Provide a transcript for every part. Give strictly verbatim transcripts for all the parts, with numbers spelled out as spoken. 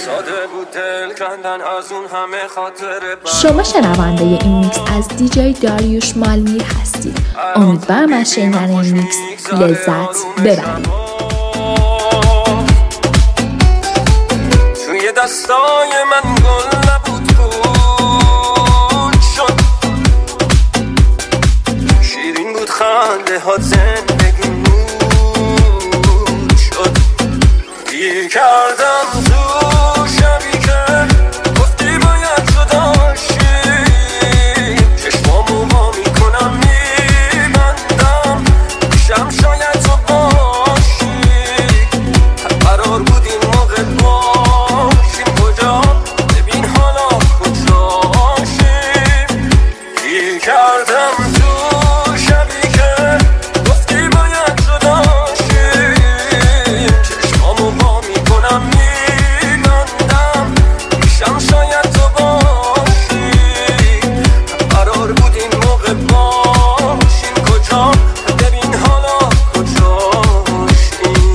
شما شنونده این میکس از دیجی داریوش مالمیر هستید. امیدوارم از شنیدن این میکس لذت ببرید. توی دستای من گل نبود بود شد، شیرین بود خنده ها زندگی مود شد. گیر کردم تو شبی که گفتی باید جدا شیم، چشمامو وا میکنم میبندم پیشم شاید تو باشی. قرار بود این موقع باشیم کجا، ببین حالا کجاشیم. گیر کردم تو شبی که گفتی باید جدا شیم، چشمامو وا میکنم میبندم پیشم شاید تو باشی. قرار بود این موقع باشیم کجا، ببین حالا کجاشیم.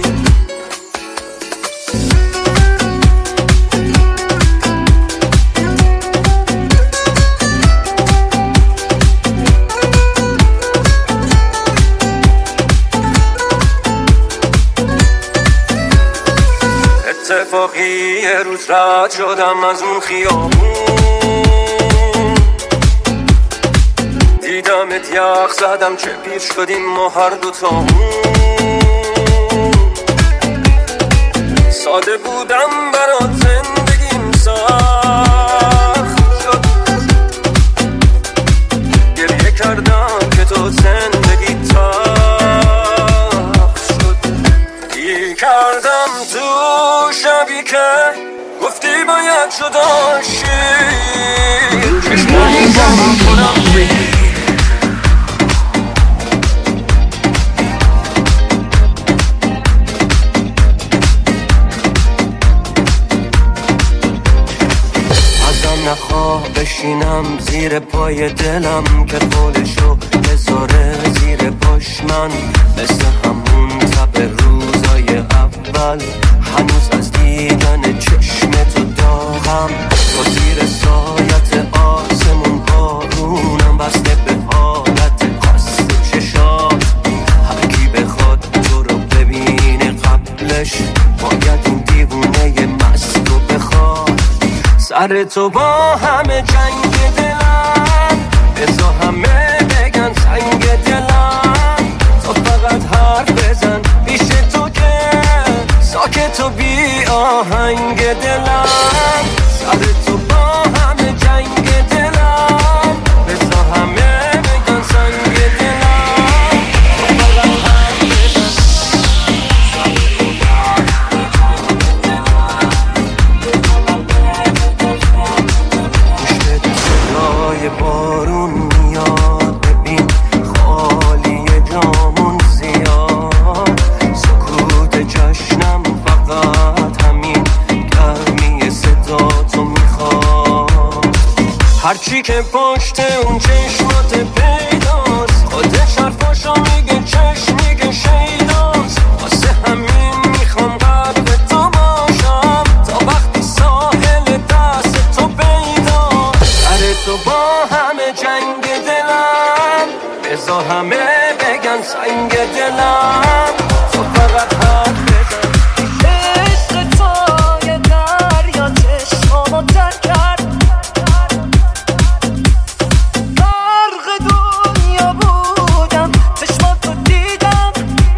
اتفاقی یه روز رد شدم از اون خیابون، دیدمت یخ زدم چه پیر شدیم ما هر دوتامون. ساده بودم برات زندگیم سخت شد، گریه کردم که تو زندگی تخت شد. گیر کردم تو شبی که گفتی باید جدا شیم، چشمامو وا میکنم ازم نخواه بشینم زیر پای دلم که خودشو بذاره زیر پاش من، مثل همون تب روزای اول هنوز از دیدن چشم تو داغم. با زیر سایت آسمون بارونم بسته به حالت خاص چشات، هر کی بخواد تو رو ببینه قبلش باید این دیوونه مست رو بخواد. سر تو با همه جنگ دلم، بزا همه بگن سنگ دلم، تو فقط حرف بزن پیش تو که ساکت و بی آهنگ دلم. سر تو با همه جنگ دلم، بزا همه بگن سنگ دلم، تو فقط حرف بزن. صدای بارون میاد ببین خالی جامون زیاد، سکوت جشنم فقط همین گرمی صدا تو میخواد. هرچی که پشت اون چشمات پیداست، خودش حرفاشو میگه چشم میگه شیداست. واسه همین میخوام قلب تو باشم تا وقتی ساحل دست تو پیداست. سر تو با همه جنگ دلم، بزا همه بگن سنگ دلم، تو فقط حرف بزن. عشق تو یه دریا چشمامو تر کرد، غرق دنیا بودم چشماتو دیدم،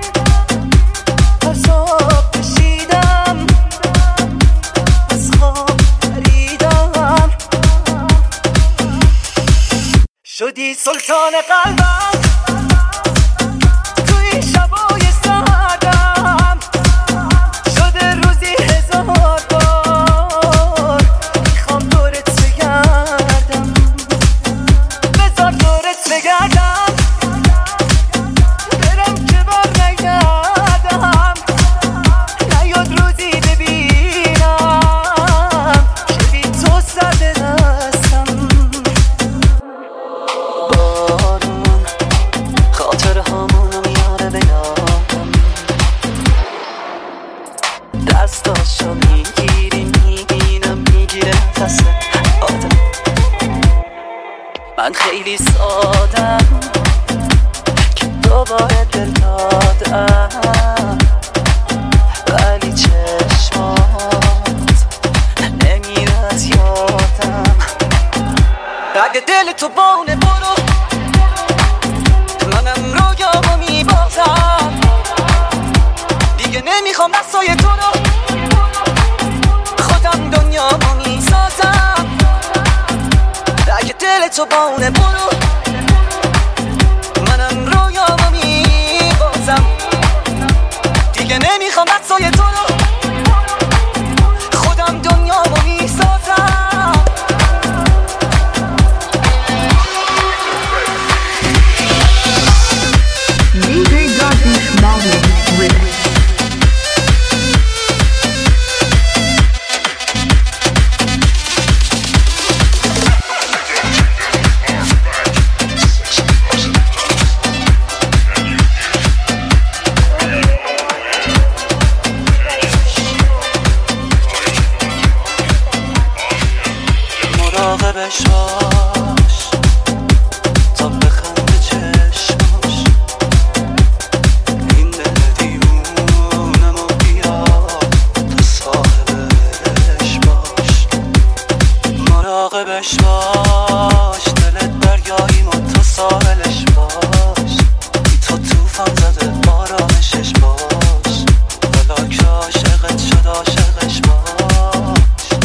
از آب کشیدم از خواب پریدم، شدی سلطان قلبم توی شبای سردم، شده روزی هزار بار میخوام دورت بگردم، بذار دورت بگردم، برم که بار نگردم، نیاد روزی ببینم که بی تو سرد دستم. بارون من خیلی سادم که دوباره دل دادم، ولی چشمات نمیره از یادم. اگه دل تو بونه برو، منم رویامو میبازم، دیگه نمیخوام دستای تو رو، خودم دنیامو میسازم. اگه دل تو بونه برو، منم رویامو میبازم، دیگه نمیخوام دستای تو رو، خودم دنیامو میسازم. دی جی داریوش مالنی ریمیکس. مراقبش باش تا بخنده چشماش، این دل دیوونمو بیا تو صاحبش باش. مراقبش باش دلت دریاییم و تو ساحلش باش، بی تو توفان زده آرامشش باش، حالا که عاشقت شد عاشقش باش.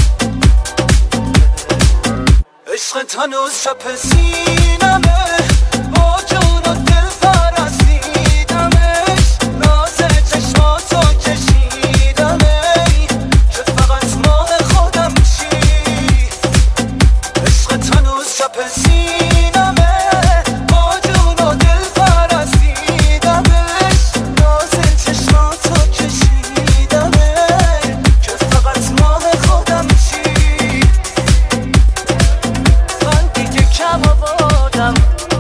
عشقت هنوز شب سینمه، با جون و دل فرستیدمش، راز چشماتو کشیدمه که فقط ماه خودم چی. عشقت هنوز شب سینمه، با جون و دل فرستیدمش، راز چشماتو کشیدمه که فقط ماه خودم چی. من دیگه کم آوردم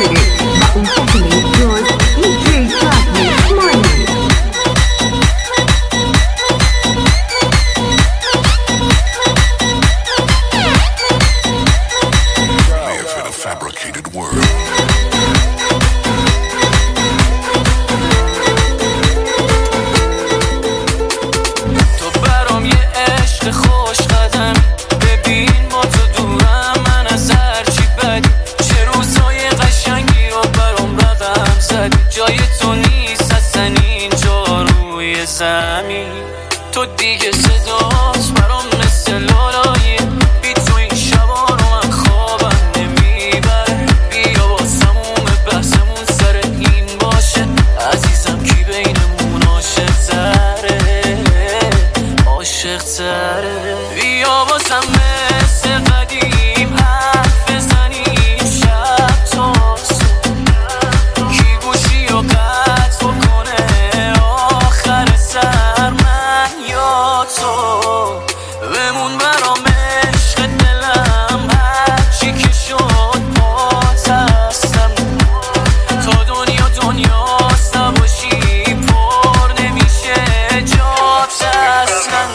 شده و اون کسی نیست جز دی جی داریوش مانی. تو دیگه صداست برام مثل لالایی، بی تو این شبا رو من خوابم نمیبره. بیا با سموم بحثمون سر این باشه، عزیزم کی بینمون عاشق تره، عاشق تره. بیا بازم مثل قدیم حرف بزنیم شب تا صبح، کی گوشی و قطع بکنه آخر سر من یا تو. بمون برام عشق دلم هرچی که شد پات هستم، تا دنیا دنیاست نباشی پر نمیشه جات اصلا.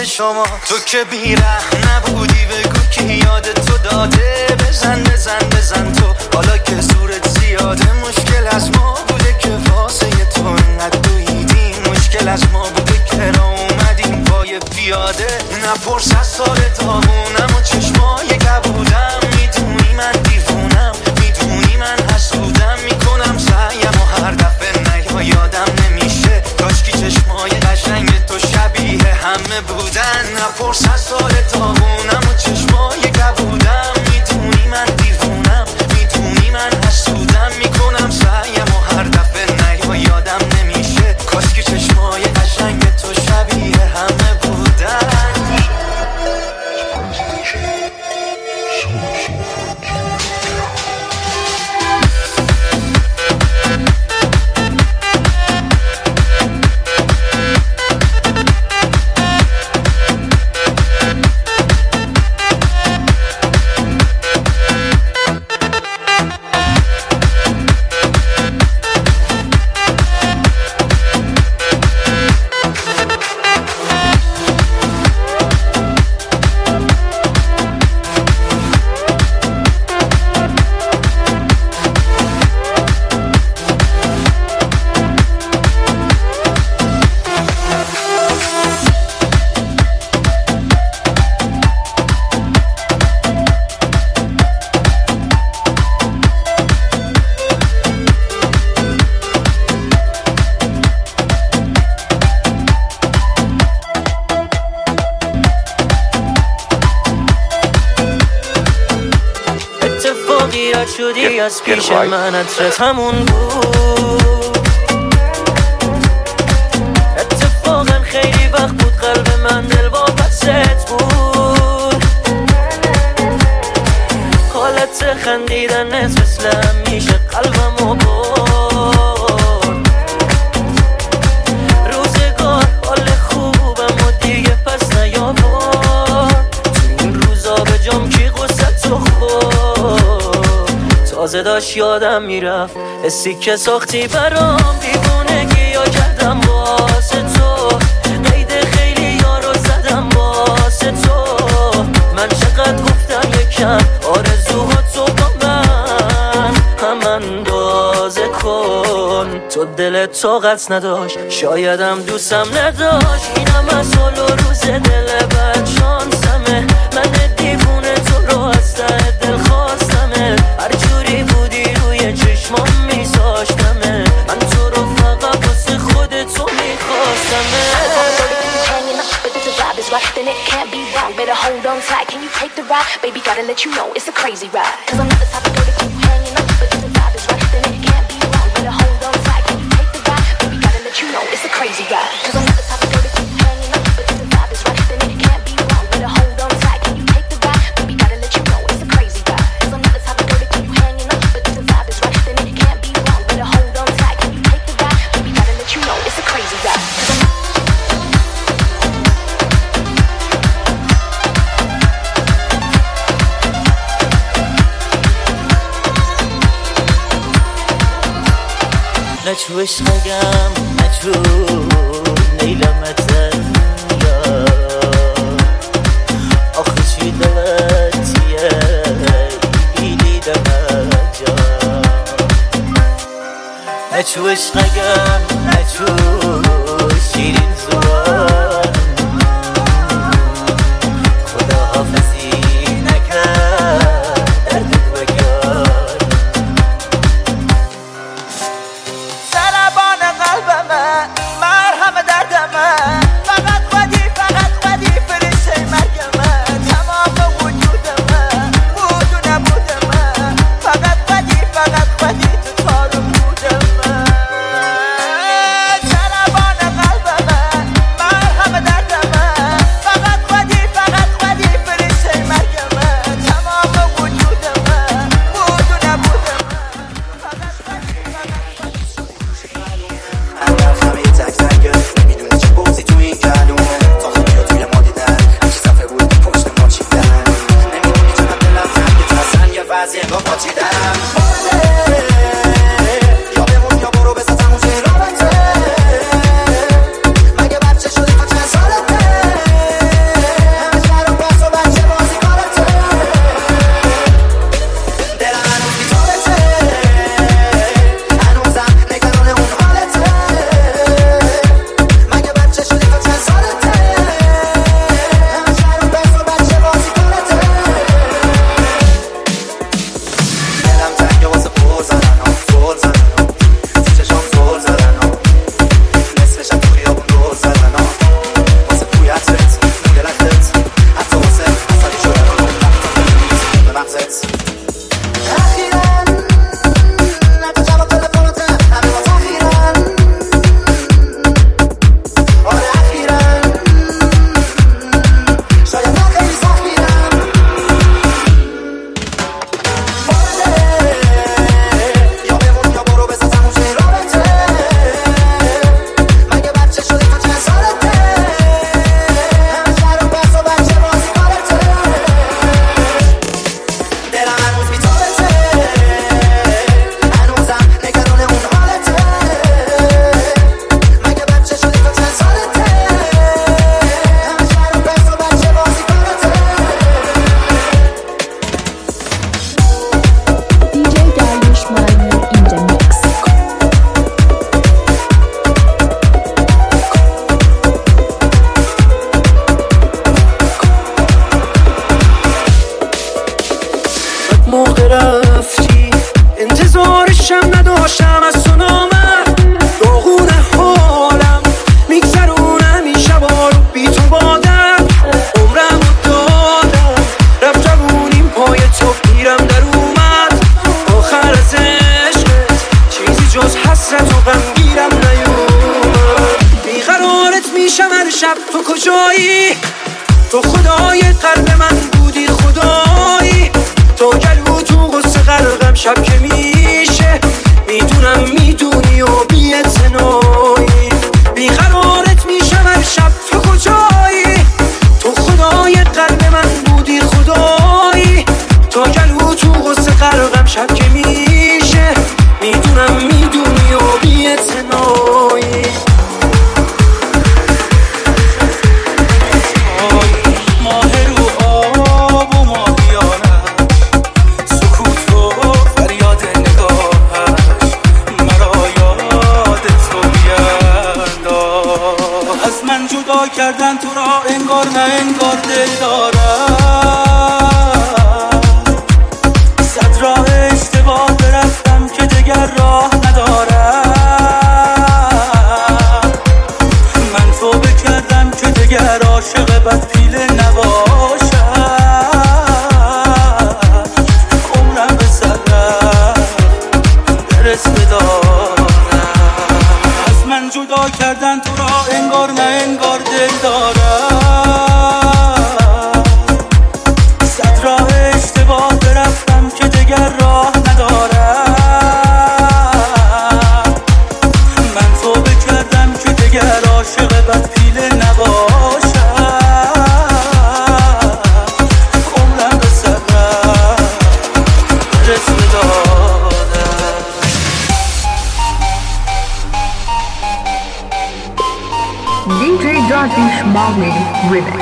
شما. تو که بیره نبودی بگو که یاد تو داده. بزن بزن بزن تو حالا که زورت زیاده. مشکل از ما بوده که واسه تو انقدر دویدیم. مشکل از ما بوده که را اومدیم پای پیاده. نپرس از سال داغونم و چشمای کبودم. میدونی من دیوونم، میدونی من حسودم. میکنم سعیم و هر دفعه نیا یادم نمیشه. کاشکی چشمای قشنگ تو شبیه همه بودن. نپرس از سال داغونم و چشمای کبودم. میدونی من دیوونم، میدونی من حسودم. میکنم سعیم و هر دفعه نیا یادم نمیشه. کاشکی چشمای قشنگ تو شبیه همه بودن. شدی از پیش من عطرت همون بود. اتفاقا خیلی وقت بود قلب من دل واپست بود. حالت خندیدنت مثل همیشه قلبمو برد. روزگار حال خوبم و دیگه پس نیاورد. تو این روزا به جام کی غصه تو خورد. تازه داشت یادم میرفت حسی که ساختی برام. دیوونگی یا کردم واسه تو. قید خیلی یارو زدم واسه تو. من چقدر گفتم یکم آرزوها تو با من هم اندازه کن. تو دلت طاقت نداشت شایدم دوستم نداشت. اینم از حال و روز دل بد شانسمه. من دیوونه تو رو از ته دل خواستمه. هر جوری بودی روی چشمام میذاشتمه. من تو رو فقط واسه خودت تو میخواستمه. Then it can't be wrong. Better hold on tight. Can you take the ride? Baby, gotta let you know it's a crazy ride. Cause I'm not the type of girl to keep hanging up. But if the vibe is right, then it can't be wrong. Better hold on tight. Can you take the ride? Baby, gotta let you know it's a crazy ride. Cause I'm not the type of girl to keep hanging up. But if the vibe is right, then it can't be wrong. Better hold on tight. Can you take the ride? Baby, gotta let you know it's a crazy ride. Cause I'm not the type of girl to keep hanging up. But if the vibe is right, then it can't be wrong. Better hold on tight. Can you take the ride? Baby, gotta let you know it's a crazy ride. Cause I'm نچو عشقم نچو نیلمت یا آخه چی دلتیه بیلی دمت جا. نچو عشقم نچو شیرین زبان. خدا حافظی نکرد دردت بگار. مرهم درد من فقط خودی فقط خودی فرشته مرگ من. تمام وجود من بود و نبود من. فقط خودی فقط خودی تو تار بود من. سربان قلب من شب تو کجایی؟ تو خدای قلب من بودی خدایی، تو گلو تو غصه غرقم شب که میشه، میدونم میدونی و بی اعتنایی، بیقرارت میشم هر شب تو کجایی؟ تو خدای قلب من بودی خدایی، تو گلو تو غصه غرقم شب که میشه، میدونم میدونی و بی اعتنایی. کردن تو را انگار نه انگار دل دارم، صد راه اشتباه برفتم که دگر راه ندارم، من توبه کردم که دگر عاشق بد پیله نباشم، عمرم به سر برس بدارم، از من جدا کردن تو را انگار نه انگار دل دارم، صد راه اشتباه برفتم که دگر راه ندارم، من توبه کردم که دگر عاشق بد پیله نباشم، عمرم به سر برس بدارم. دی جی Darvish Mali Remix.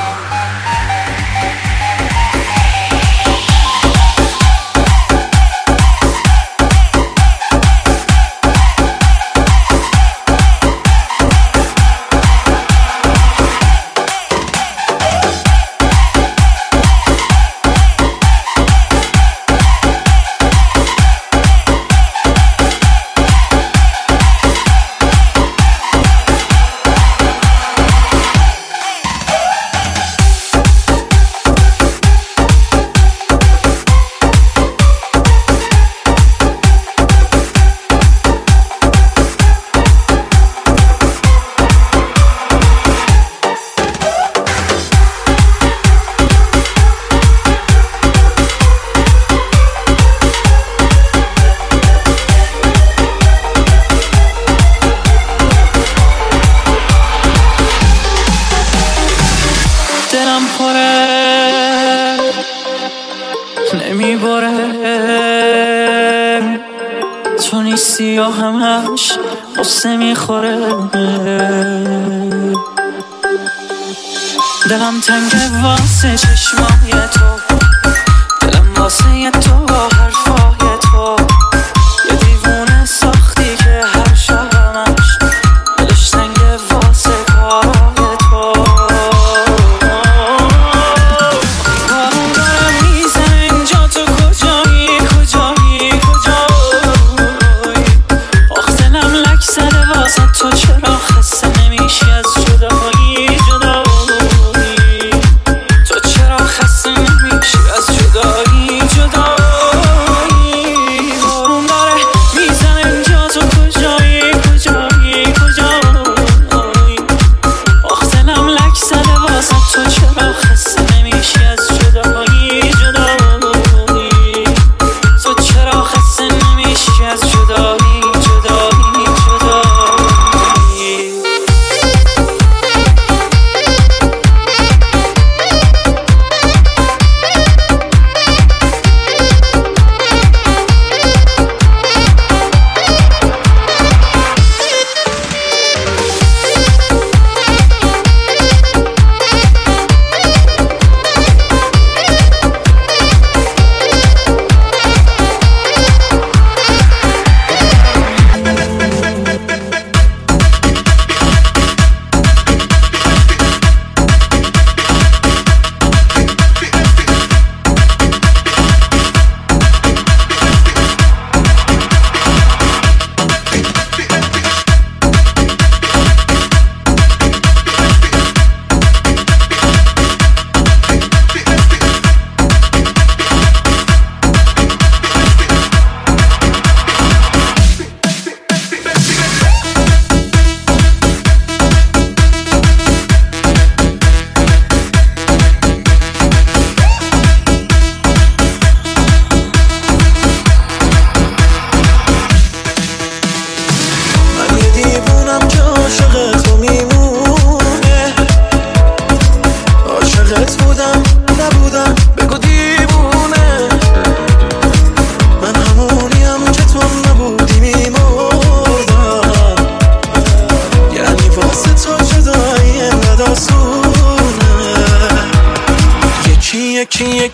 تو نیستی و همش قصه میخوره، دلم تنگه واسه چشمای تو، دلم واسه تو حرفای تو، یه دیوونه ساختی که هر شبمش دلش تنگه واسه کارای تو، بارون دارم میزنه اینجا تو کجایی کجایی کجایی، آخ دلم لک زده واسه تو، چرا خسته نمیشی از جدایی جدایی، تو چرا خسته نمیشی از جدایی جدایی.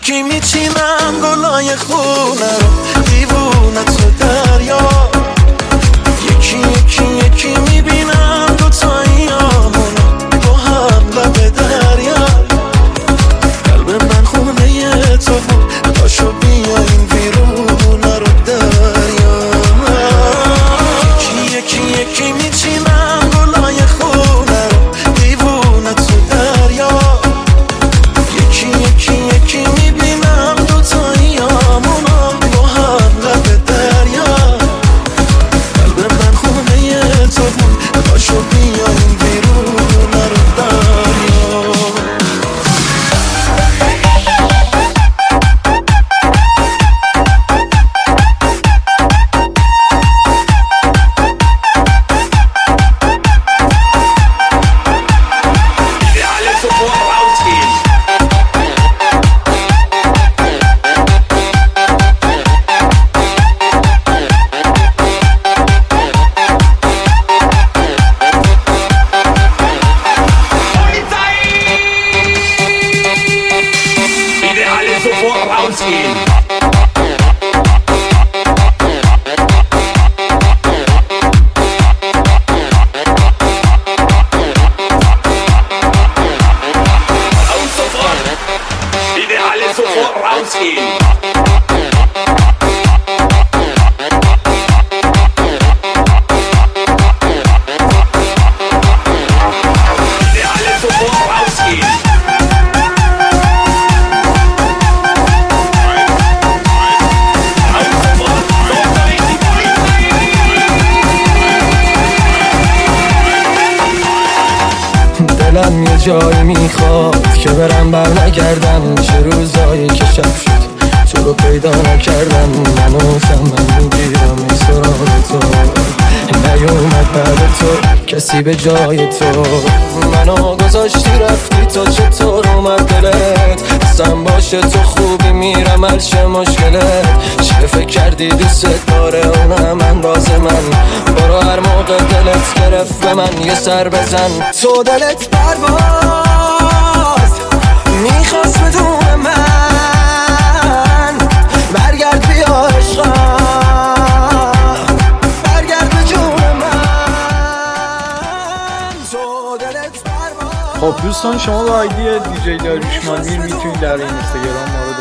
یکی میچینم گلای خونه رو دیوونه تو دریا یکی یکی یکی میبینم دوتاییامونو با هم لب دریا قلب من خونه تو بود پاشو بیا این بیرونه رو دریا یکی یکی یکی میچینم گلای خونه رو دیوونه تو دریا یکی یکی یکی میبینم دوتاییامونو با هم لب دریا قلب من خونه تو بود پاشو بیا این بیرونه رو دریا دلم یه جایی میخواد که برم بر نگردم چه روزایی که شب شد تو رو پیدا نکردم منو من میگیرم ای سراغ تو نیومد بعد تو کسی به جای تو منو گذاشتی رفتی تا چطور اومد دلت حسم باشه تو خوبی میرم هر چه مشکلت چه فکر کردی دوست داره اونم من راز من برو هر موقع دلت گرفت به من یه سر بزن تو دلت پرواز میخواست بدون من برگرد بیا عشقم برگرد به جون من تو دلت پرواز. خب دوستان شما با آیدی دیجی داریوش مالمیر میتونید در این اینستاگرام ما رو